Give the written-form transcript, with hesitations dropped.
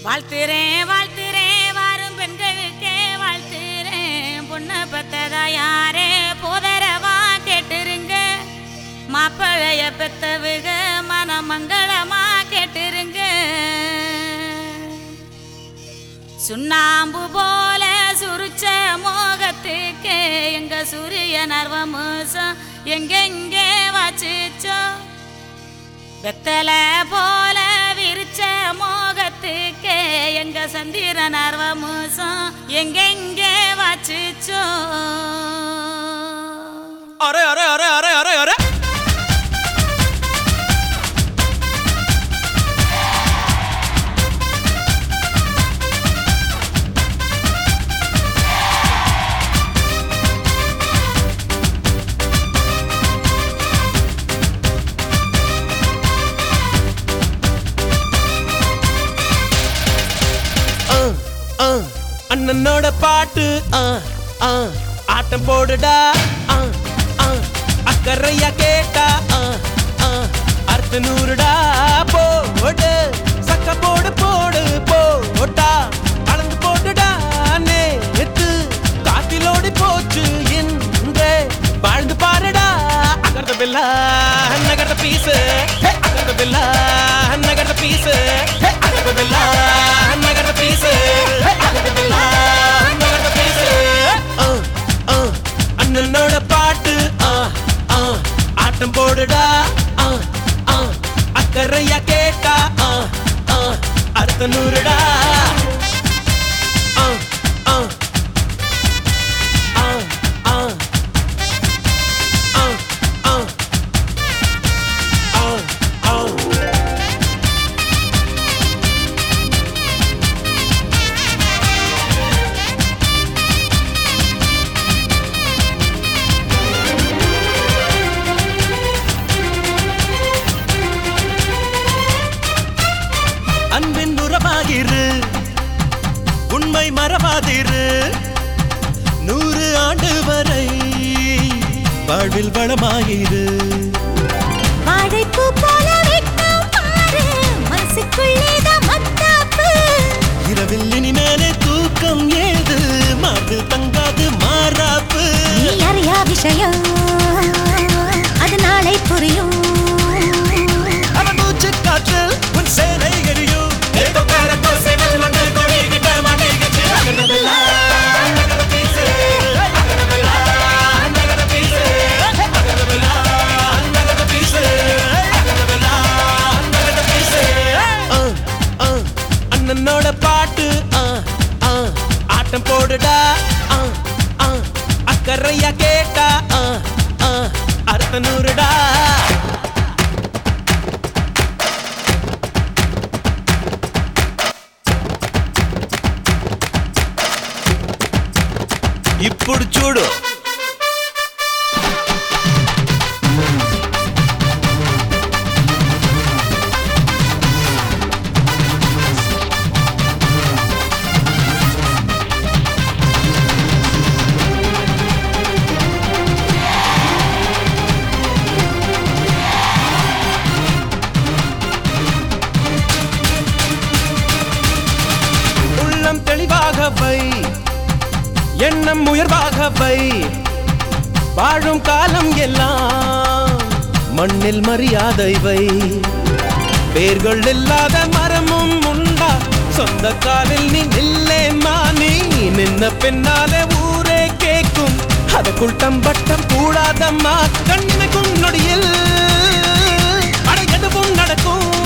வாழ்த்துறேன் வாழ்த்துறேன் வாரும் பெண்களுக்கே வாழ்த்துறேன். பொண்ணை பெத்ததா யாரே போதரவா கேட்டுருங்க. மாப்பிளைய பெத்தவுக மனமங்களமா கேட்டுருங்க. சுண்ணாம்பு போல சுருச்ச மோகத்துக்கு எங்க சூரிய நர்வமோசம் எங்கெங்கே வாச்சிச்சோ. வெத்தல போல விரிச்ச மோகத்துக்கு எங்க சந்திர நர்வமோசம் எங்கெங்கே வாச்சிச்சோ. அரே அரே அரே அரே அரே அரே அண்ணனோட பாட்டு ஆட்டம் போடுடா. அக்கறையா கேட்டா அர்த்த நூறுடா. போடு சக்க போடு போடு போட்டா அளந்து போட்டுடா. நேத்து காத்திலோடி போச்சு இன்றே வாழ்ந்து பாருடா. அகர்த பில்லா நகர்த பீசு அகர்த பில்லா நகர்த பீசு அகர்த பில்லா நகர்த பீசு அகர்த பில்லா நகர்த பீசு. அண்ணனோட பாட்டு ஆட்டம் போடுடா. அக்கறையா கேட்டா அர்த்த நூறுடா. அன்பின் உறவாகிரு உண்மை மறவாதிரு. 100 ஆண்டு வரை வாழ்வில் வளமாயிரு. வாழைப்பூ போல வெட்கம் பாரு மனசுக்குள்ளேதான் மத்தாப்பு. இரவில் இனிமேலே தூக்கம் ஏது மார்பில் தங்காது மாறாப்பு. நீ அறியா விஷயம் அது நாளை புரியும். அவன் மூச்சு காற்றில் உன் சேனை எரியும். அண்ணனோட பாட்டு ஆட்டம் போடுடா. அக்கறையா கேட்டா அர்த்த நூறுடா. ఇప్పుడు చూడు உள்ளம் தெளிவாக வை எண்ணம் உயர்வாக வை. வாழும் காலம் எல்லாம் மண்ணில் மரியாதை வை. வேர்கள் இல்லாத மரமும் உண்டா சொந்த காலில் நீ நில்லே மானி. நின்ன பின்னாலே ஊரே கேட்கும் அதுக்குள் தம்பட்டம் கூடாதம்மா. கண்ணிமைக்கும் நொடியில் அட எதுவும் நடக்கும்.